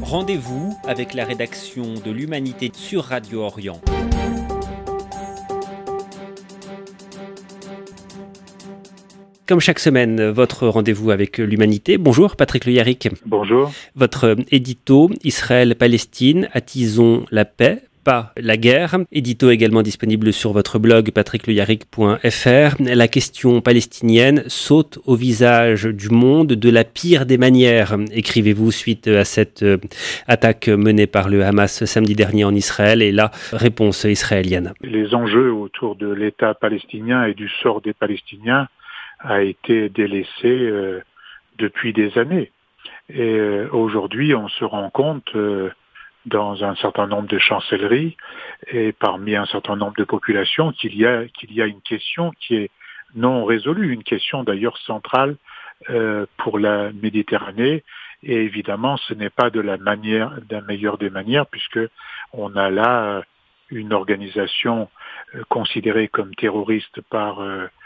Rendez-vous avec la rédaction de l'Humanité sur Radio Orient. Comme chaque semaine, votre rendez-vous avec l'Humanité. Bonjour Patrick Le Yarrick. Bonjour. Votre édito Israël-Palestine, attisons la paix, pas la guerre. Édito également disponible sur votre blog patrickleyarrick.fr. La question palestinienne saute au visage du monde de la pire des manières, écrivez-vous suite à cette attaque menée par le Hamas samedi dernier en Israël et la réponse israélienne. Les enjeux autour de l'État palestinien et du sort des Palestiniens a été délaissé depuis des années. Et aujourd'hui, on se rend compte dans un certain nombre de chancelleries et parmi un certain nombre de populations qu'il y a une question qui est non résolue, une question d'ailleurs centrale pour la Méditerranée. Et évidemment, ce n'est pas de la meilleure des manières, puisque on a là une organisation considérée comme terroriste par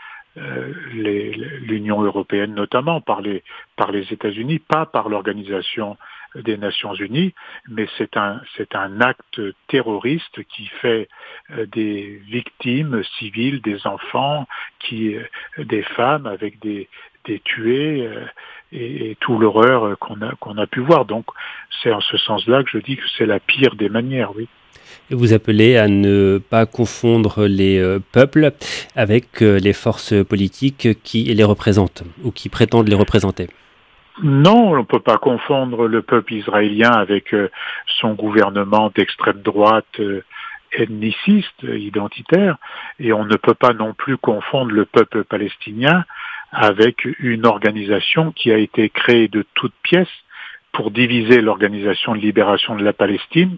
l'Union européenne, notamment par les États-Unis, pas par l'Organisation des Nations Unies, mais c'est un acte terroriste qui fait des victimes civiles, des enfants, des femmes avec des tués et tout l'horreur qu'on a pu voir. Donc c'est en ce sens-là que je dis que c'est la pire des manières, oui. Vous appelez à ne pas confondre les peuples avec les forces politiques qui les représentent ou qui prétendent les représenter. Non, on ne peut pas confondre le peuple israélien avec son gouvernement d'extrême droite ethniciste, identitaire, et on ne peut pas non plus confondre le peuple palestinien avec une organisation qui a été créée de toutes pièces pour diviser l'Organisation de libération de la Palestine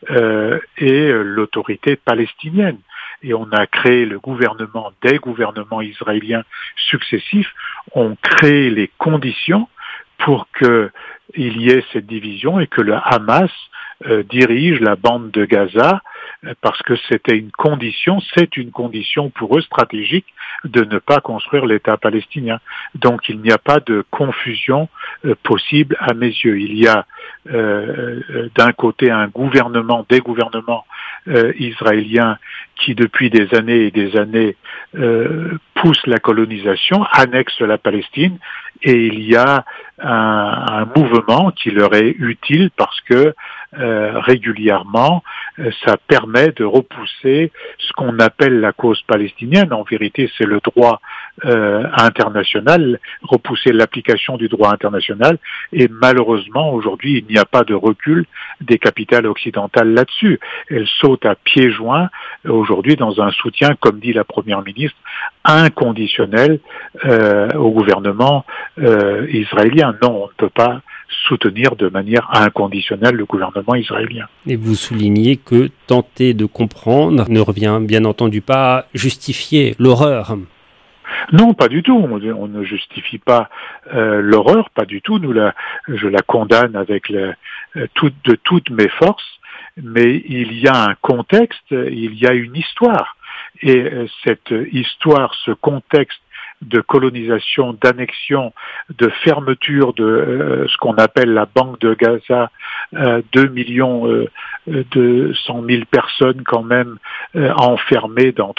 et l'autorité palestinienne. Et on a créé des gouvernements israéliens successifs ont créé les conditions pour qu'il y ait cette division et que le Hamas dirige la bande de Gaza parce que c'est une condition pour eux stratégique de ne pas construire l'État palestinien. Donc il n'y a pas de confusion possible à mes yeux. Il y a d'un côté des gouvernements israéliens qui depuis des années et des années poussent la colonisation, annexent la Palestine, et il y a un mouvement qui leur est utile parce que régulièrement ça permet de repousser ce qu'on appelle la cause palestinienne. En vérité, c'est le droit international, repousser l'application du droit international, et malheureusement aujourd'hui il n'y a pas de recul des capitales occidentales là-dessus. Elles sautent à pieds joints aujourd'hui dans un soutien, comme dit la Première ministre, inconditionnel au gouvernement israélien. Non, on ne peut pas soutenir de manière inconditionnelle le gouvernement israélien. Et vous soulignez que tenter de comprendre ne revient bien entendu pas à justifier l'horreur. Non, pas du tout. On ne justifie pas l'horreur, pas du tout. Je la condamne avec de toutes mes forces, mais il y a un contexte, il y a une histoire. Et cette histoire, ce contexte de colonisation, d'annexion, de fermeture de ce qu'on appelle la Banque de Gaza, 2 millions de 100 000 personnes quand même enfermées dans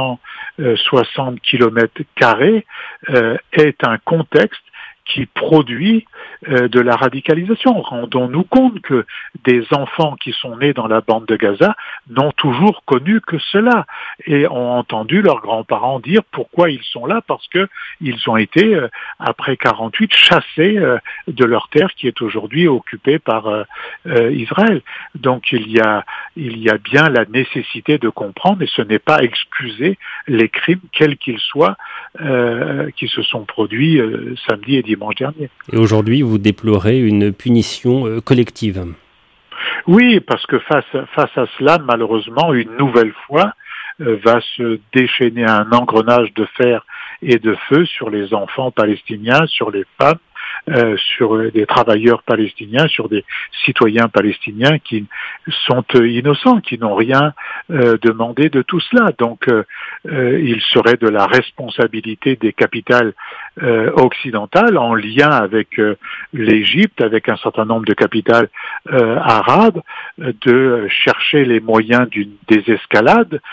360 kilomètres carrés, est un contexte qui produit de la radicalisation. Rendons-nous compte que des enfants qui sont nés dans la bande de Gaza n'ont toujours connu que cela et ont entendu leurs grands-parents dire pourquoi ils sont là, parce que ils ont été, après 48, chassés de leur terre qui est aujourd'hui occupée par Israël. Donc il y a bien la nécessité de comprendre, et ce n'est pas excuser les crimes, quels qu'ils soient, qui se sont produits samedi et dimanche dernier. Et aujourd'hui, vous déplorez une punition collective. Oui, parce que face à cela, malheureusement, une nouvelle fois, va se déchaîner un engrenage de fer et de feu sur les enfants palestiniens, sur les femmes, sur des travailleurs palestiniens, sur des citoyens palestiniens qui sont innocents, qui n'ont rien demandé de tout cela. Donc il serait de la responsabilité des capitales occidentales en lien avec l'Égypte, avec un certain nombre de capitales arabes, de chercher les moyens d'une désescalade,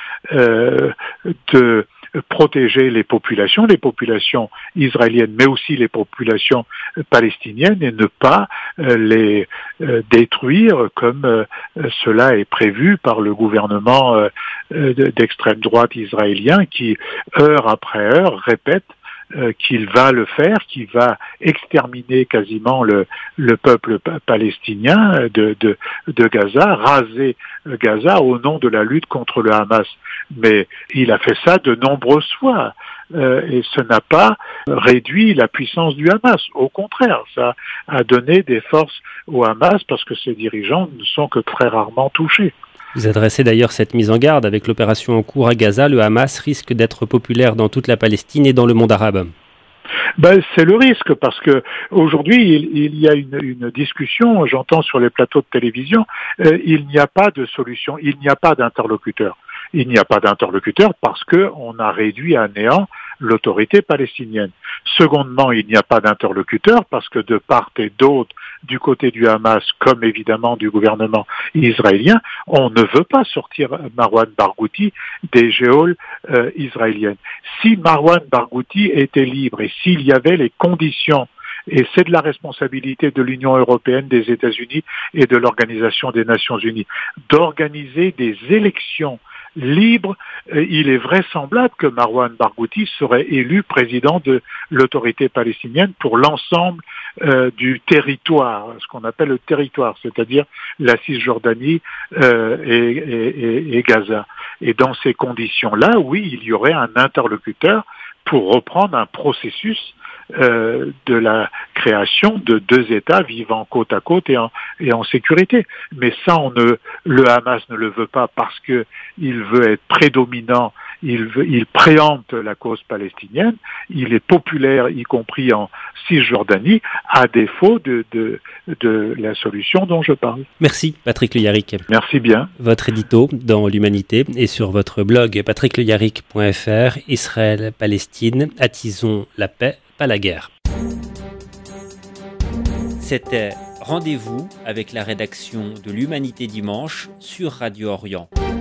de protéger les populations israéliennes, mais aussi les populations palestiniennes, et ne pas les détruire comme cela est prévu par le gouvernement d'extrême droite israélien qui, heure après heure, répète qu'il va le faire, qu'il va exterminer quasiment le peuple palestinien de Gaza, raser Gaza au nom de la lutte contre le Hamas. Mais il a fait ça de nombreuses fois. Et ce n'a pas réduit la puissance du Hamas. Au contraire, ça a donné des forces au Hamas parce que ses dirigeants ne sont que très rarement touchés. Vous adressez d'ailleurs cette mise en garde avec l'opération en cours à Gaza. Le Hamas risque d'être populaire dans toute la Palestine et dans le monde arabe. C'est le risque parce que aujourd'hui il y a une discussion, j'entends sur les plateaux de télévision, il n'y a pas de solution, il n'y a pas d'interlocuteur. Il n'y a pas d'interlocuteur parce qu'on a réduit à néant l'autorité palestinienne. Secondement, il n'y a pas d'interlocuteur parce que de part et d'autre, du côté du Hamas, comme évidemment du gouvernement israélien, on ne veut pas sortir Marwan Barghouti des geôles israéliennes. Si Marwan Barghouti était libre et s'il y avait les conditions, et c'est de la responsabilité de l'Union européenne, des États-Unis et de l'Organisation des Nations Unies, d'organiser des élections libre, il est vraisemblable que Marwan Barghouti serait élu président de l'autorité palestinienne pour l'ensemble du territoire, ce qu'on appelle le territoire, c'est-à-dire la Cisjordanie et Gaza. Et dans ces conditions-là, oui, il y aurait un interlocuteur pour reprendre un processus de la création de deux États vivant côte à côte et en sécurité. Mais ça, le Hamas ne le veut pas parce que il veut être prédominant, il préempte la cause palestinienne, il est populaire, y compris en Cisjordanie, à défaut de la solution dont je parle. Merci Patrick Le Yarrick. Merci bien. Votre édito dans l'Humanité et sur votre blog patrickleyarrick.fr, Israël-Palestine, attisons la paix, pas la guerre. C'était Rendez-vous avec la rédaction de l'Humanité dimanche sur Radio Orient.